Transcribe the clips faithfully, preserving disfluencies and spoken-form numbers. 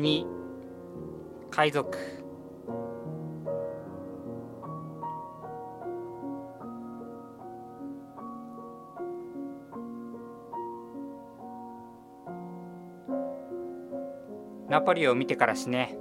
に海賊。ナポリを見てから死ね。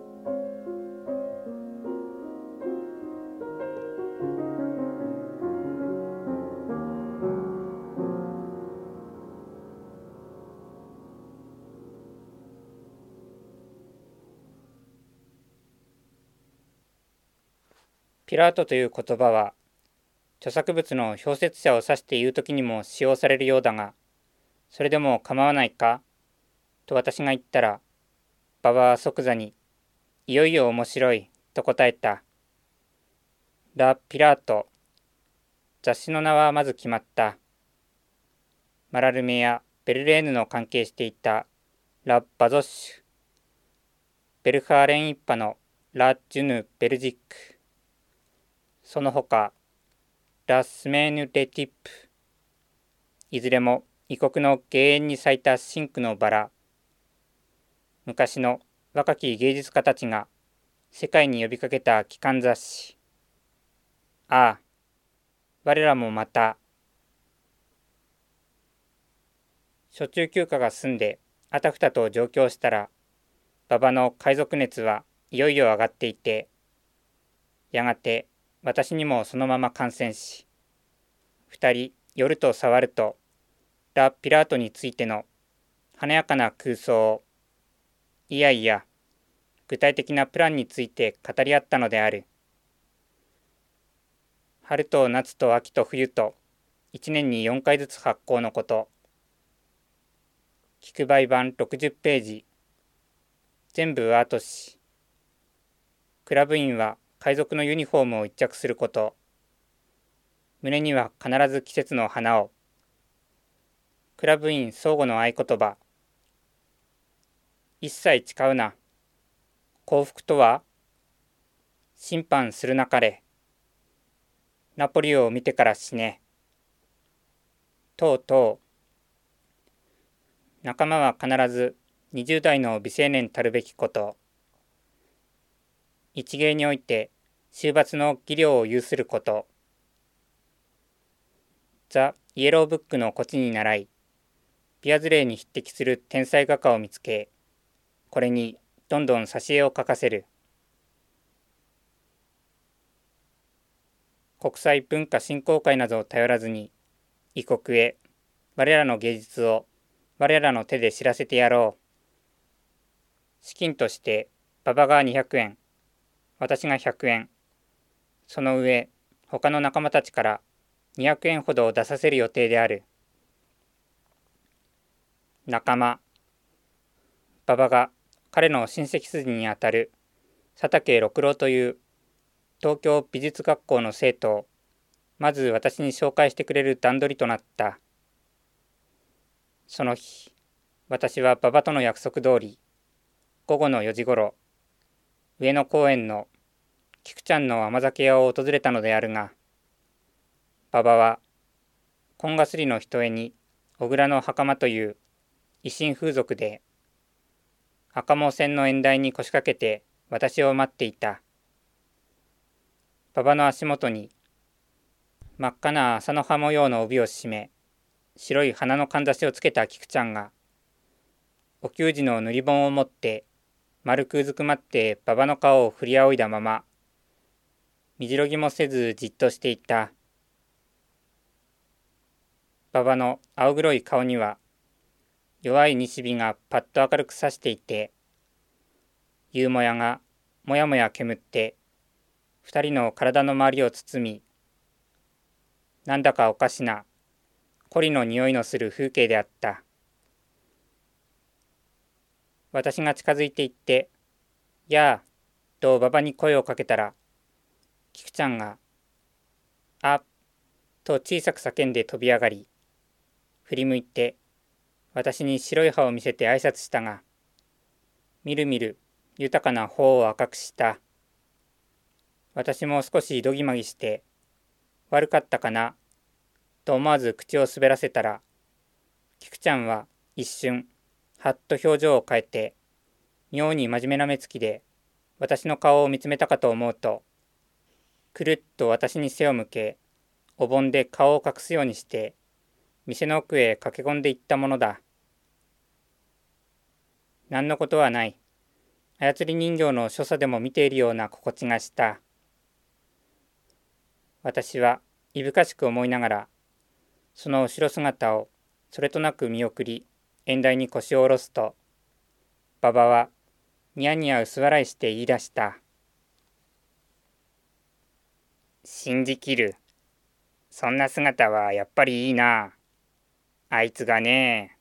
ピラートという言葉は著作物の表説者を指して言うときにも使用されるようだが、それでも構わないかと私が言ったら、馬場は即座にいよいよ面白いと答えた。ラ・ピラート。雑誌の名はまず決まった。マラルメやベルレーヌの関係していたラ・バゾッシュ、ベルハーレン一派のラ・ジュヌ・ベルジック、その他ラ・スメーヌ・レティップ、いずれも異国の芸苑に咲いた真紅のバラ。昔の若き芸術家たちが世界に呼びかけた機関雑誌。ああ、我らもまた。初中休暇が済んであたふたと上京したら、馬場の海賊熱はいよいよ上がっていて、やがて私にもそのまま感染し、二人寄ると触るとラ・ピラートについての華やかな空想を、いやいや具体的なプランについて語り合ったのである。春と夏と秋と冬と一年によんかいずつ発行のこと。聞く売版ろくじゅっページ。全部アート誌。クラブ員は海賊のユニフォームを一着すること。胸には必ず季節の花を。クラブ員相互の合言葉。一切誓うな。幸福とは審判するなかれ。ナポリを見てから死ね。とうとう。仲間は必ずにじゅう代の美青年たるべきこと。一芸において終末の技量を有すること。ザ・イエローブックのこちに倣い、ビアズレーに匹敵する天才画家を見つけ、これにどんどん挿絵を描かせる。国際文化振興会などを頼らずに、異国へ我らの芸術を我らの手で知らせてやろう。資金として馬場がにひゃくえん、私がひゃくえん、その上他の仲間たちからにひゃくえんほどを出させる予定である。仲間。馬場が彼の親戚筋にあたる佐竹六郎という東京美術学校の生徒をまず私に紹介してくれる段取りとなった。その日、私は馬場との約束通り、午後のよじごろ、上野公園の菊ちゃんの甘酒屋を訪れたのであるが、馬場は紺がすりの一重に小倉の袴という維新風俗で、赤毛線の縁台に腰掛けて私を待っていた。馬場の足元に真っ赤な麻の葉模様の帯を締め、白い花のかんざしをつけた菊ちゃんが、お給仕の塗り本を持って丸くうずくまって馬場の顔を振り仰いだまま、みじろぎもせずじっとしていた。馬場の青黒い顔には弱い西日がパッと明るくさしていて、夕もやがもやもや煙って二人の体の周りを包み、なんだかおかしなコリの匂いのする風景であった。私が近づいていって、やあと馬場に声をかけたら、菊ちゃんがあと小さく叫んで飛び上がり、振り向いて私に白い歯を見せて挨拶したが、みるみる豊かな頬を赤くした。私も少しどぎまぎして、悪かったかなと思わず口を滑らせたら、菊ちゃんは一瞬はっと表情を変えて妙に真面目な目つきで私の顔を見つめたかと思うと、くるっと私に背を向け、お盆で顔を隠すようにして、店の奥へ駆け込んでいったものだ。何のことはない。操り人形の所作でも見ているような心地がした。私はいぶかしく思いながら、その後ろ姿をそれとなく見送り、縁台に腰を下ろすと、馬場はニヤニヤ薄笑いして言い出した。信じきる。そんな姿はやっぱりいいな。あいつがね。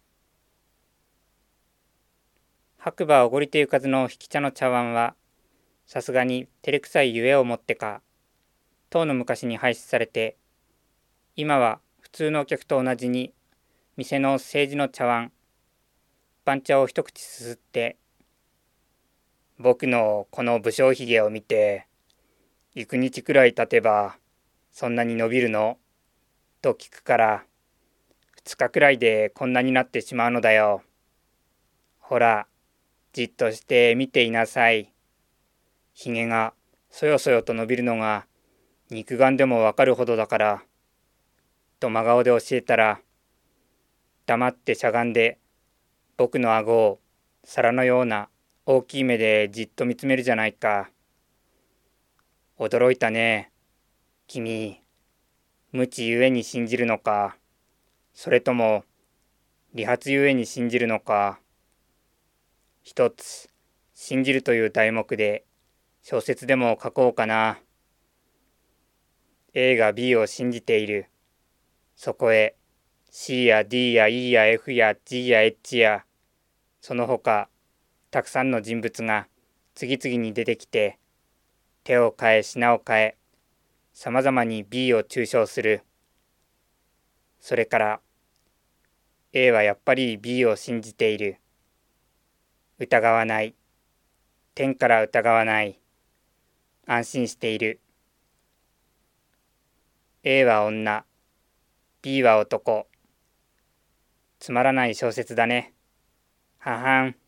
白馬おごりてゆかずの引き茶の茶碗は、さすがに照れくさいゆえをもってか、とうの昔に廃止されて、今は普通のお客と同じに、店の政治の茶碗、番茶を一口すすって、僕のこの武将髭を見て、幾日くらい経てば、そんなに伸びるのと聞くから、二日くらいでこんなになってしまうのだよ。ほら、じっとして見ていなさい。ひげがそよそよと伸びるのが肉眼でもわかるほどだから。と真顔で教えたら、黙ってしゃがんで僕の顎を皿のような大きい目でじっと見つめるじゃないか。驚いたね。君、無知ゆえに信じるのか、それとも理髪ゆえに信じるのか。一つ、信じるという題目で小説でも書こうかな。A が B を信じている。そこへ C や D や E や F や G や H やその他たくさんの人物が次々に出てきて、手を変え品を変え、さまざまに B を中傷する。それから A はやっぱり B を信じている。疑わない。天から疑わない。安心している。A は女。B は男。つまらない小説だね。ははん。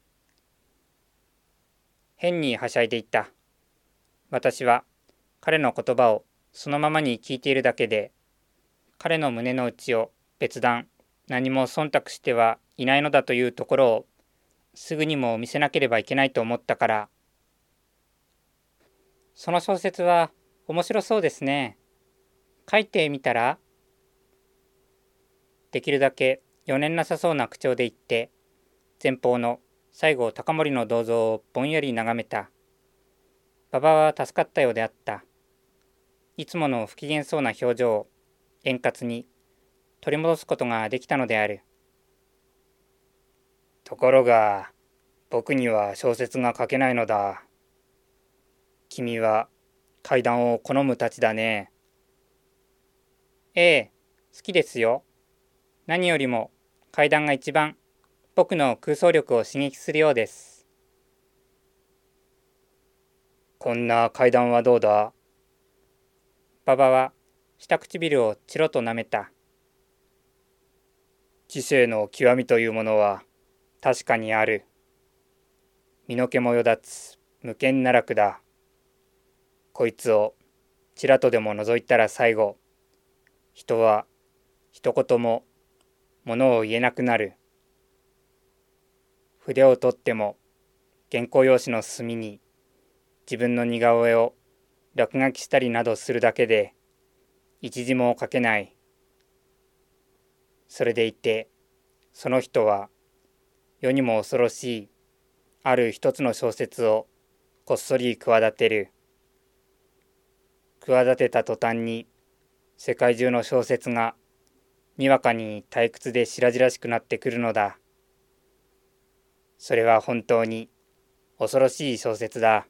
変にはしゃいでいった。私は彼の言葉をそのままに聞いているだけで、彼の胸の内を別段何も忖度してはいないのだというところをすぐにも見せなければいけないと思ったから。その小説は面白そうですね。書いてみたら？できるだけ余念なさそうな口調で言って、前方の西郷隆盛の銅像をぼんやり眺めた。馬場は助かったようであった。いつもの不機嫌そうな表情を円滑に取り戻すことができたのである。ところが、僕には小説が書けないのだ。君は怪談を好むたちだね。ええ、好きですよ。何よりも怪談が一番僕の空想力を刺激するようです。こんな怪談はどうだ？馬場は下唇をチロと舐めた。知性の極みというものは確かにある。身の毛もよだつ無権奈落だ。こいつをちらとでも覗いたら最後、人は一言も物を言えなくなる。筆を取っても原稿用紙の隅に自分の似顔絵を落書きしたりなどするだけで一字も書けない。それでいてその人は世にも恐ろしいある一つの小説をこっそり企てる。企てた途端に世界中の小説がにわかに退屈で白々しくなってくるのだ。それは本当に恐ろしい小説だ。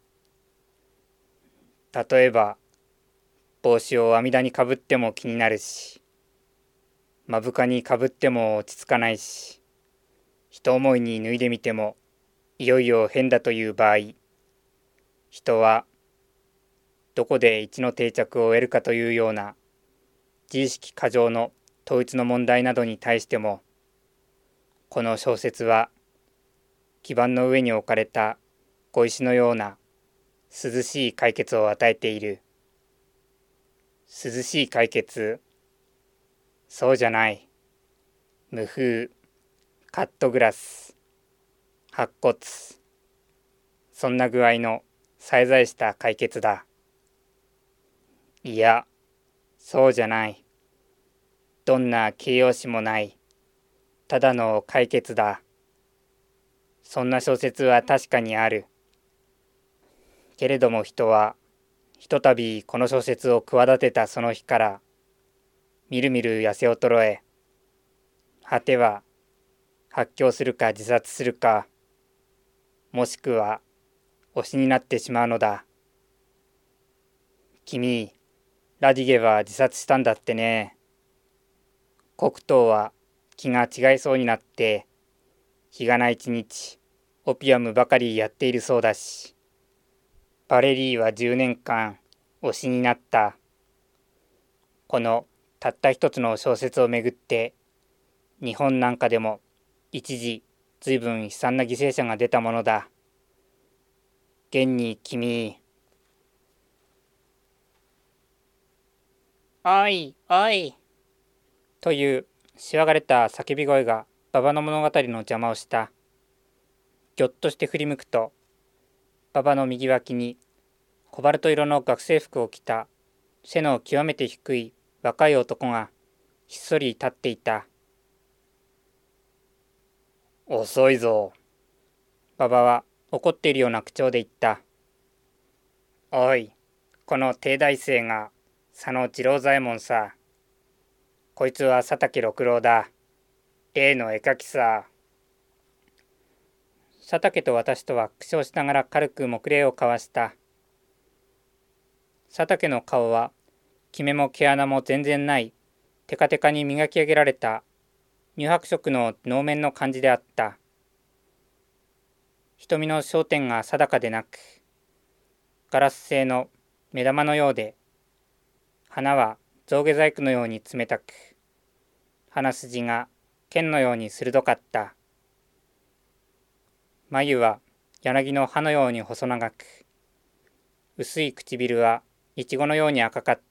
例えば帽子を阿弥陀にかぶっても気になるし、目深にかぶっても落ち着かないし、一思いに脱いでみてもいよいよ変だという場合、人はどこで一の定着を得るかというような自意識過剰の統一の問題などに対しても、この小説は基盤の上に置かれた小石のような涼しい解決を与えている。涼しい解決。そうじゃない。無風、カットグラス、白骨。そんな具合のさえざえした解決だ。いや、そうじゃない。どんな形容詞もない。ただの解決だ。そんな小説は確かにある。けれども人は、ひとたびこの小説を企てたその日から、みるみる痩せ衰え、果ては発狂するか自殺するか、もしくは推しになってしまうのだ。君、ラディゲは自殺したんだってね。黒糖は気が違いそうになって、日がな一日、オピアムばかりやっているそうだし、バレリーはじゅうねんかん推しになった。このたった一つの小説をめぐって、日本なんかでも一時ずいぶん悲惨な犠牲者が出たものだ。現に君、おいおいというしわがれた叫び声が馬場の物語の邪魔をした。ぎょっとして振り向くと、馬場の右脇にコバルト色の学生服を着た背の極めて低い若い男がひっそり立っていた。遅いぞ。馬場は怒っているような口調で言った。おい、この帝大生が佐野次郎左衛門さ。こいつは佐竹六郎だ。例の絵描きさ。佐竹と私とは苦笑しながら軽く黙礼を交わした。佐竹の顔はキメも毛穴も全然ないテカテカに磨き上げられた乳白色の能面の感じであった。瞳の焦点が定かでなく、ガラス製の目玉のようで、鼻は象牙細工のように冷たく、鼻筋が剣のように鋭かった。眉は柳の葉のように細長く、薄い唇はイチゴのように赤かった。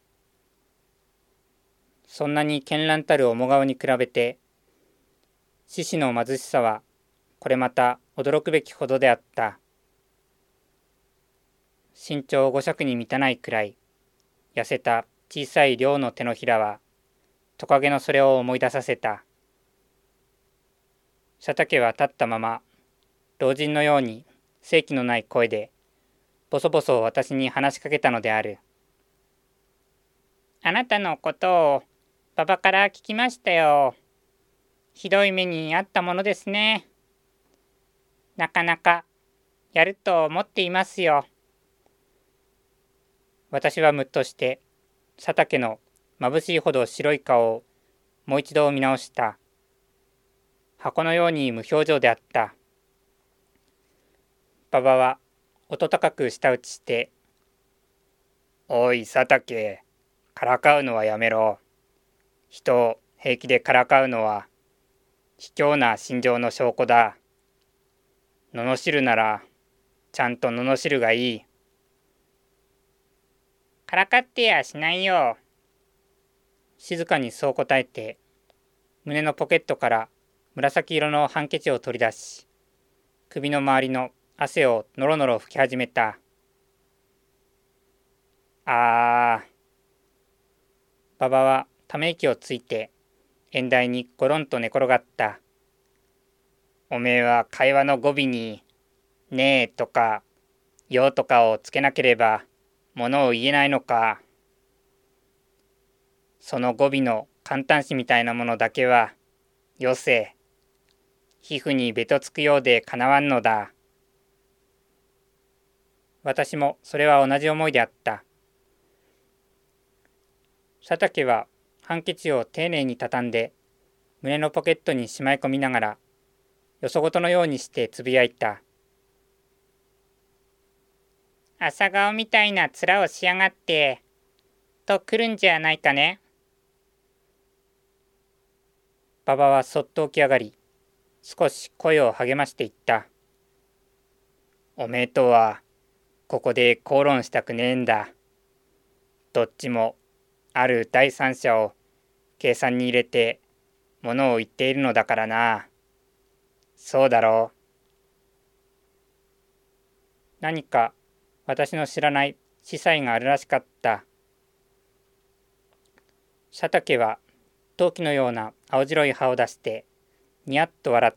そんなに絢爛たる面顔に比べて、獅子の貧しさはこれまた驚くべきほどであった。身長五尺に満たないくらい、痩せた小さい両の手のひらは、トカゲのそれを思い出させた。佐竹は立ったまま、老人のように生気のない声で、ボソボソ私に話しかけたのである。あなたのことを馬場から聞きましたよ。ひどい目にあったものですね。なかなかやると思っていますよ。私はむっとして佐竹の眩しいほど白い顔をもう一度見直した。箱のように無表情であった。馬場は音高く舌打ちして、おい佐竹、からかうのはやめろ。人を平気でからかうのは卑怯な心情の証拠だ。罵るならちゃんと罵るがいい。からかってやしないよ。静かにそう答えて、胸のポケットから紫色のハンケチを取り出し、首の周りの汗をのろのろ拭き始めた。あー。馬場はため息をついて、縁台にゴロンと寝転がった。おめえは会話の語尾に、ねえとか、よとかをつけなければ、ものを言えないのか。その語尾の簡単詞みたいなものだけは、よせ。皮膚にべとつくようでかなわんのだ。私もそれは同じ思いであった。佐竹はハンケチを丁寧に畳んで胸のポケットにしまい込みながらよそごとのようにしてつぶやいた。朝顔みたいな面をしやがってと来るんじゃないかね。馬場はそっと起き上がり少し声を励ましていった。おめえとはここで口論したくねえんだ。どっちもある第三者を計算に入れてものを言っているのだからな。そうだろう。何か私の知らない司祭があるらしかった。佐竹は陶器のような青白い歯を出してにやっと笑った。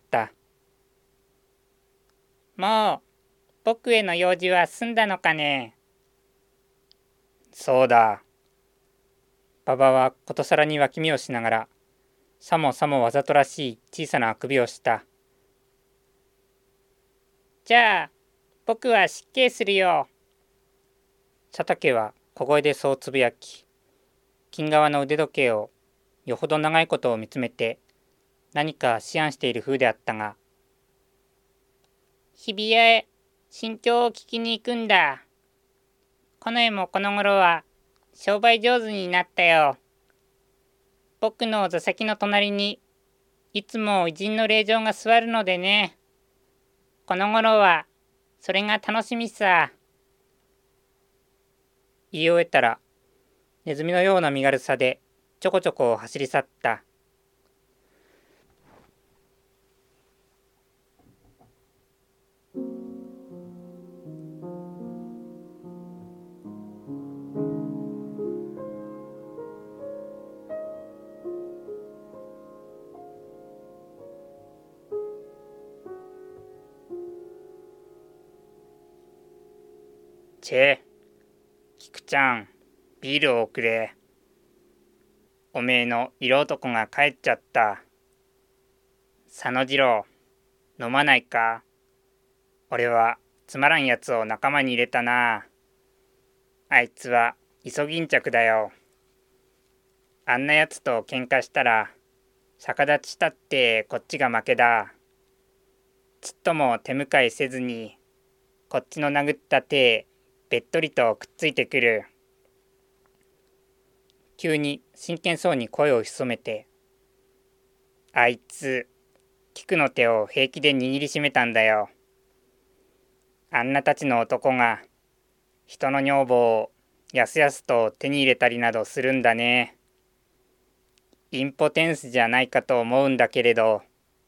もう僕への用事は済んだのかね。そうだ。馬場はことさらに脇見をしながら、さもさもわざとらしい小さなあくびをした。じゃあ僕は失敬するよ。佐竹は小声でそうつぶやき、金側の腕時計をよほど長いことを見つめて何か思案している風であったが、日比谷へ心境を聞きに行くんだ。この絵もこの頃は商売上手になったよ。僕の座席の隣にいつも偉人の令嬢が座るのでね。この頃はそれが楽しみさ。言い終えたらネズミのような身軽さでちょこちょこ走り去った。チェ、菊ちゃん、ビールをくれ。おめえの色男が帰っちゃった。佐野次郎、飲まないか。俺はつまらんやつを仲間に入れたな。あいつはイソギンチャクだよ。あんなやつと喧嘩したら逆立ちしたってこっちが負けだ。ちっとも手向かいせずにこっちの殴った手べっとりとくっついてくる。急に真剣そうに声を潜めて、あいつ菊の手を平気で握りしめたんだよ。あんなたちの男が人の女房をやすやすと手に入れたりなどするんだね。インポテンスじゃないかと思うんだけれど。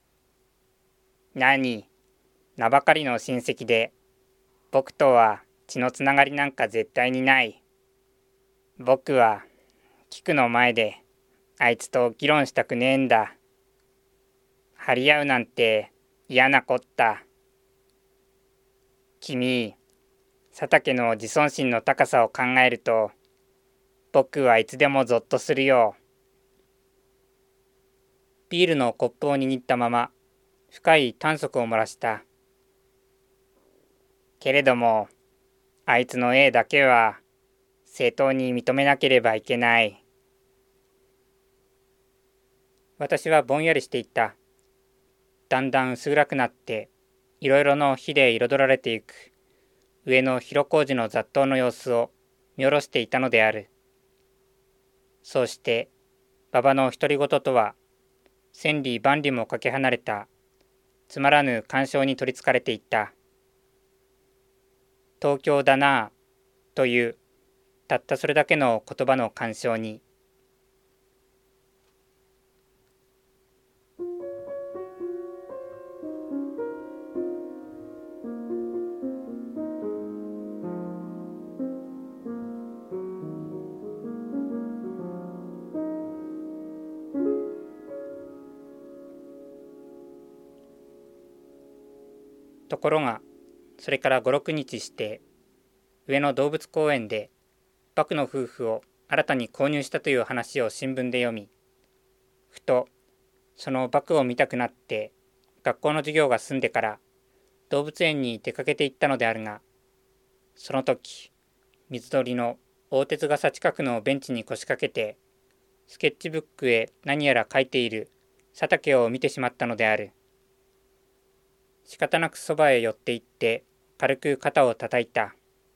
何、名ばかりの親戚で僕とは血のつながりなんか絶対にない。僕は菊の前であいつと議論したくねえんだ。張り合うなんて嫌なこった。君、佐竹の自尊心の高さを考えると僕はいつでもゾッとするよ。ビールのコップを握ったまま深い短足を漏らした。けれどもあいつの絵だけは正当に認めなければいけない。私はぼんやりしていった。だんだん薄暗くなっていろいろの火で彩られていく上の広小路の雑踏の様子を見下ろしていたのである。そうして馬場の独り言とは千里万里もかけ離れたつまらぬ感傷に取りつかれていった。東京だなあというたったそれだけの言葉の感傷に。ところがそれからご、ろくにちして上野動物公園でバクの夫婦を新たに購入したという話を新聞で読み、ふとそのバクを見たくなって学校の授業が済んでから動物園に出かけて行ったのであるが、その時水鳥の大鉄傘近くのベンチに腰掛けてスケッチブックへ何やら書いている佐竹を見てしまったのである。仕方なくそばへ寄って行って軽く肩を叩いた。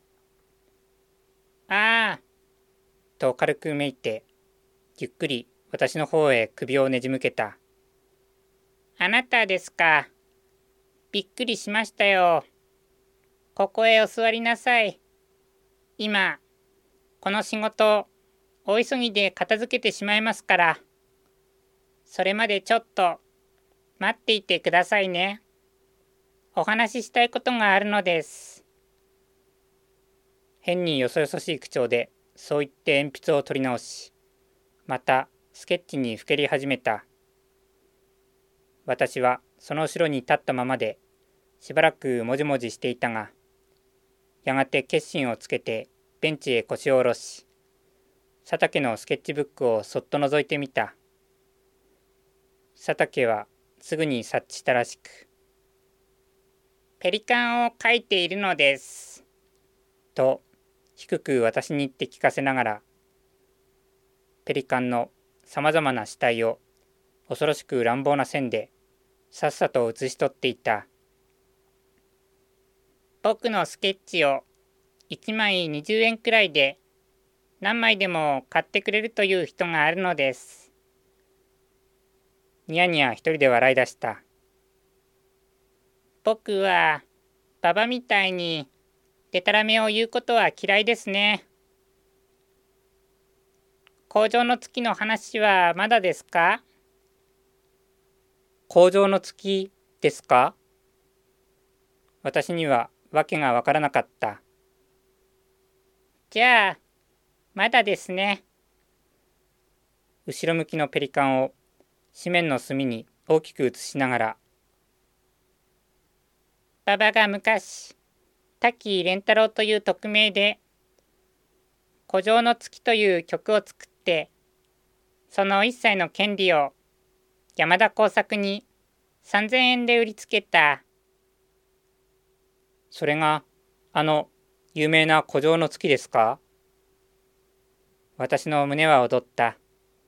ああと軽くめいてゆっくり私の方へ首をねじ向けた。 あなたですか。びっくりしましたよ。ここへお座りなさい。今、この仕事、大急ぎで片付けてしまいますから、それまでちょっと待っていてくださいね。お話ししたいことがあるのです。変によそよそしい口調で、そう言って鉛筆を取り直し、またスケッチにふけり始めた。私はその後ろに立ったままで、しばらくもじもじしていたが、やがて決心をつけてベンチへ腰を下ろし、佐竹のスケッチブックをそっと覗いてみた。佐竹はすぐに察知したらしく、ペリカンを描いているのです。と低く私に言って聞かせながら、ペリカンのさまざまな死体を恐ろしく乱暴な線でさっさと写し取っていた。僕のスケッチをいちまいにじゅうえんくらいで何枚でも買ってくれるという人があるのです。ニヤニヤ一人で笑い出した。僕はババみたいにでたらめを言うことは嫌いですね。工場の月の話はまだですか？工場の月ですか？私にはわけがわからなかった。じゃあ、まだですね。後ろ向きのペリカンを紙面の隅に大きく写しながら、馬場が昔、滝蓮太郎という匿名で、古城の月という曲を作って、その一切の権利を山田耕作にさんぜんえんで売りつけた。それがあの有名な古城の月ですか？私の胸は躍った。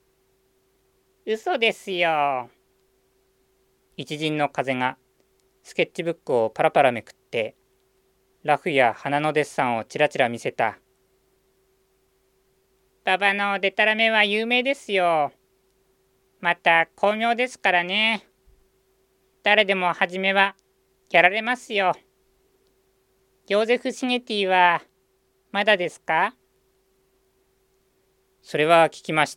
嘘ですよ。一陣の風がスケッチブックをパラパラめくって、ラフや花のデッサンをちらちら見せた。馬場のデタラメは有名ですよ。また巧妙ですからね。誰でも初めはやられますよ。ヨーゼフ・シゲティはまだですか？それは聞きました。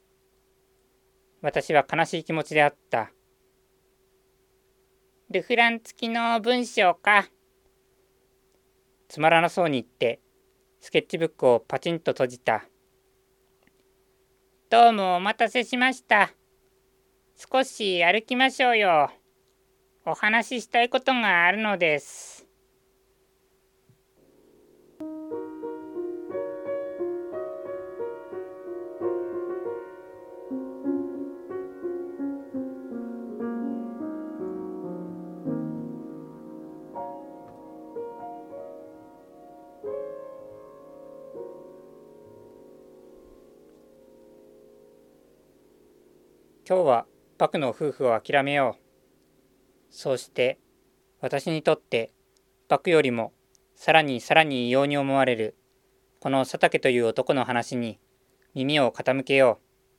私は悲しい気持ちであった。ルフラン付きの文章か。つまらなそうに言ってスケッチブックをパチンと閉じた。どうもお待たせしました。少し歩きましょうよ。お話ししたいことがあるのです。今日はバクの夫婦を諦めよう。そうして私にとってバクよりもさらにさらに異様に思われるこの佐竹という男の話に耳を傾けよ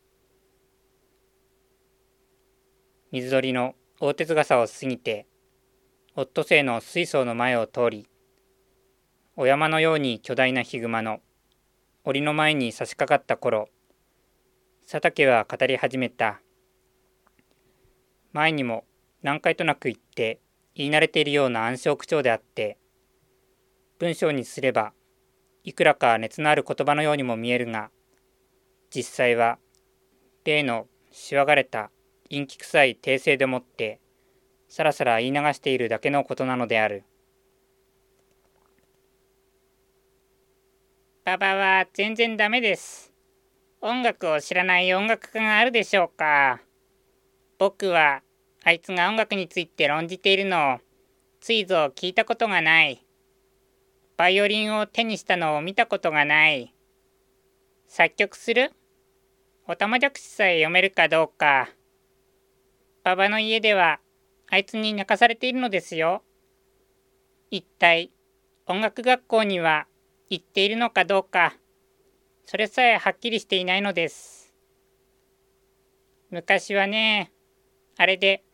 う。水鳥の大鉄傘を過ぎてオットセイの水槽の前を通り、お山のように巨大なヒグマの檻の前に差し掛かった頃、佐竹は語り始めた。前にも何回となく言って言い慣れているような暗唱口調であって、文章にすればいくらか熱のある言葉のようにも見えるが、実際は例のしわがれた陰気臭い訂正でもってさらさら言い流しているだけのことなのである。馬場は全然ダメです。音楽を知らない音楽家があるでしょうか。僕はあいつが音楽について論じているのをついぞ聞いたことがない。バイオリンを手にしたのを見たことがない。作曲する？おたまじゃくしさえ読めるかどうか。馬場の家ではあいつに泣かされているのですよ。一体音楽学校には行っているのかどうか、それさえはっきりしていないのです。昔はね、あれで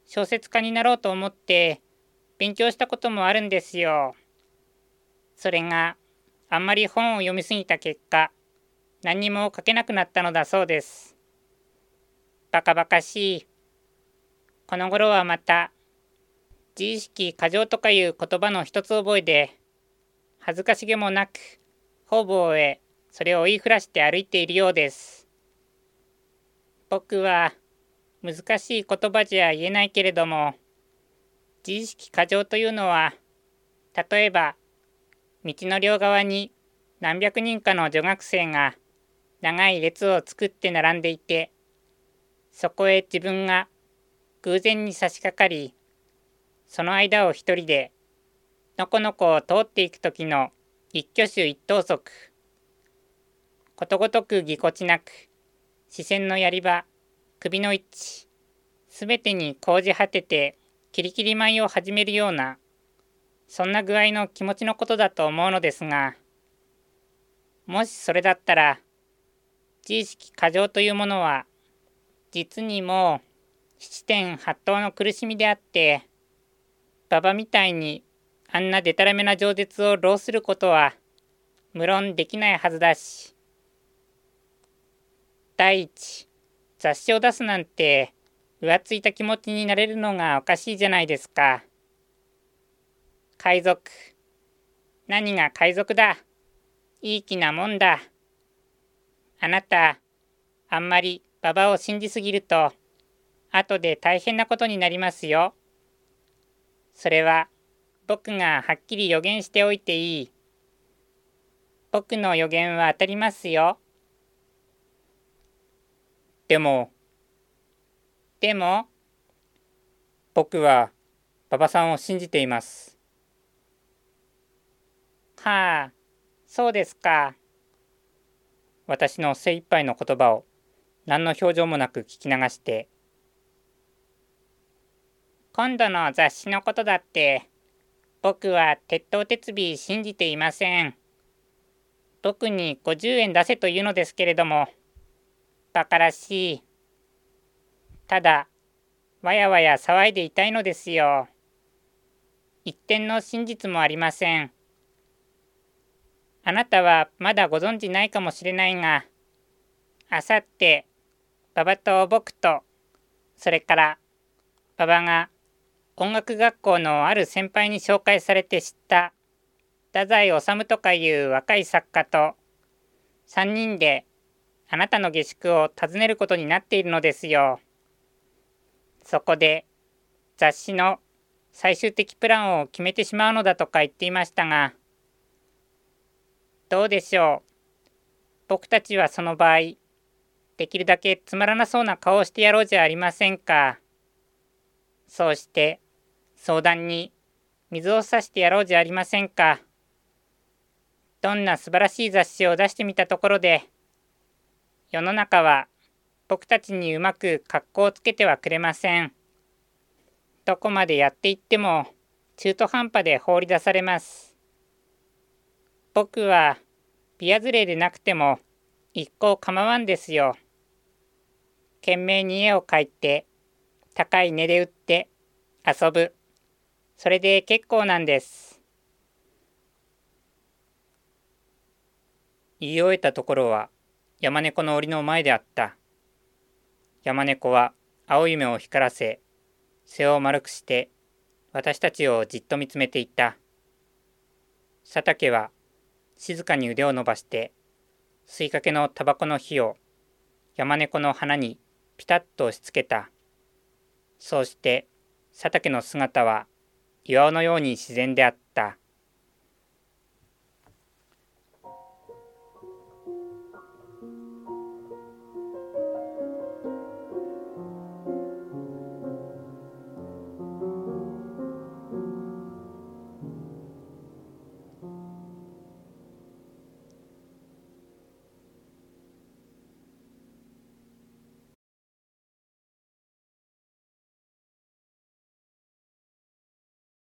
小説家になろうと思って勉強したこともあるんですよ。それがあんまり本を読みすぎた結果、何にも書けなくなったのだそうです。バカバカしい。この頃はまた自意識過剰とかいう言葉の一つ覚えで、恥ずかしげもなく方々へそれを言いふらして歩いているようです。僕は難しい言葉じゃ言えないけれども、自意識過剰というのは、例えば道の両側に何百人かの女学生が長い列を作って並んでいて、そこへ自分が偶然に差し掛かり、その間を一人でのこのこを通っていく時の一挙手一投足、ことごとくぎこちなく、視線のやり場、首の位置、すべてに講じ果ててキリキリ舞を始めるような、そんな具合の気持ちのことだと思うのですが、もしそれだったら、自意識過剰というものは、実にもう七点八頭の苦しみであって、馬場みたいにあんなでたらめな饒舌を浪することは無論できないはずだし、第一、雑誌を出すなんて浮ついた気持ちになれるのがおかしいじゃないですか。海賊。何が海賊だ。いい気なもんだ。あなた、あんまり馬場を信じすぎると、後で大変なことになりますよ。それは僕がはっきり予言しておいていい。僕の予言は当たりますよ。でも、でも、僕は馬場さんを信じています。はあ、そうですか。私の精一杯の言葉を何の表情もなく聞き流して、今度の雑誌のことだって、僕は鉄頭鉄尾信じていません。僕にごじゅうえん出せというのですけれども、馬鹿らしい。ただ、わやわや騒いでいたいのですよ。一点の真実もありません。あなたはまだご存じないかもしれないが、あさって、馬場と僕と、それから馬場が音楽学校のある先輩に紹介されて知った太宰治とかいう若い作家とさんにんであなたの下宿を訪ねることになっているのですよ。そこで雑誌の最終的プランを決めてしまうのだとか言っていましたが、どうでしょう。僕たちはその場合、できるだけつまらなそうな顔をしてやろうじゃありませんか。そうして相談に水を差してやろうじゃありませんか。どんな素晴らしい雑誌を出してみたところで、世の中は僕たちにうまく格好をつけてはくれません。どこまでやっていっても中途半端で放り出されます。僕はビアズレでなくても一向構わんですよ。懸命に絵を描いて高い値で売って遊ぶ。それで結構なんです。言い終えたところは山猫の檻の前であった。山猫は青い目を光らせ、背を丸くして私たちをじっと見つめていた。佐竹は静かに腕を伸ばして吸いかけのタバコの火を山猫の鼻にピタッと押し付けた。そうして佐竹の姿は岩尾のように自然であった。